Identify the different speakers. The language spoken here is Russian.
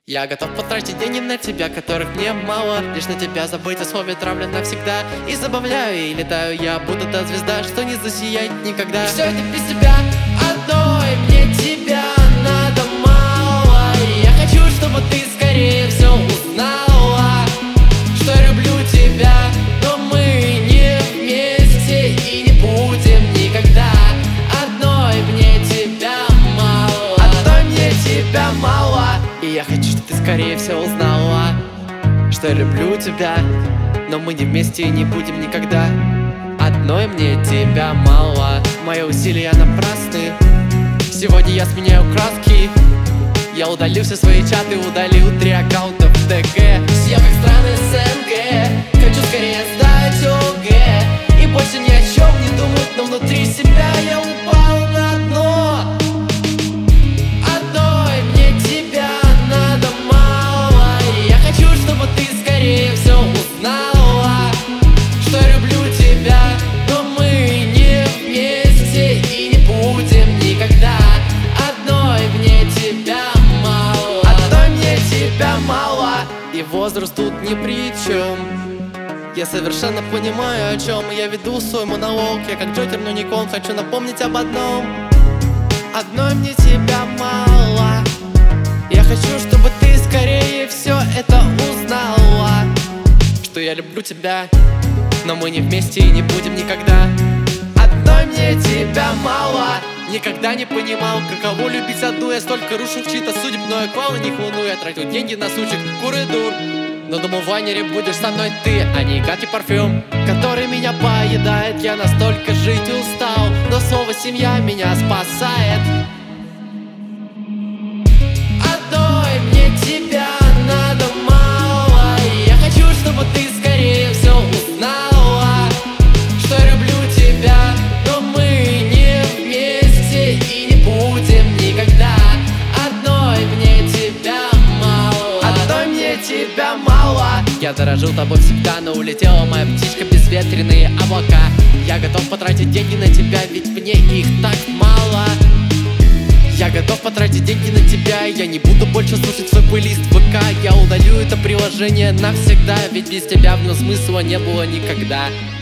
Speaker 1: Я готов потратить деньги на тебя, которых мне мало. Лишь на тебя забыть о слове травля навсегда. И забавляю, и летаю я, будто та звезда, что не засияет никогда. И все это без тебя одной, мне тебя надо мало. И я хочу, чтобы ты скорее все узнала, что я люблю тебя, но мы не вместе и не будем никогда. Одной мне тебя мало, одной мне тебя мало. И я хочу, чтобы ты скорее все узнала, что я люблю тебя, но мы не вместе и не будем никогда. Одной мне тебя мало, мои усилия напрасны. Сегодня я сменяю краски. Я удалил все свои чаты, удалил 3 аккаунта в ТГ. Съемок стран СНГ, хочу скорее сдать ОГЭ и больше ни о чем не думать, но внутри себя я упал на дно. Одной мне тебя надо мало, и я хочу, чтобы ты скорее все узнала, что я люблю тебя, но мы не вместе и не будем никогда. Одной мне тебя мало, одной мне тебя мало. И возраст тут ни при чем. Я совершенно понимаю, о чем я веду свой монолог. Я как Джокер, но не кон, хочу напомнить об одном. Одной мне тебя мало. Я хочу, чтобы ты скорее все это узнала, что я люблю тебя, но мы не вместе и не будем никогда. Одной мне тебя мало. Никогда не понимал, каково любить одну. Я столько рушу в чьи-то судеб, но я клал и не хлыну. Я тратил деньги на сучек, куры дур. Но думал, в ванере будешь со мной ты, а не гадкий парфюм, который меня поедает. Я настолько жить устал, но слово семья меня спасает. Одной мне тебя надо мало, и я хочу, чтобы ты скорее все узнала, что я люблю тебя, но мы не вместе и не будем никогда. Одной мне тебя мало, одной мне тебя мало. Я дорожил тобой всегда, но улетела моя птичка, безветренные облака. Я готов потратить деньги на тебя, ведь мне их так мало. Я готов потратить деньги на тебя, я не буду больше слушать свой плейлист ВК. Я удалю это приложение навсегда, ведь без тебя в нем смысла не было никогда.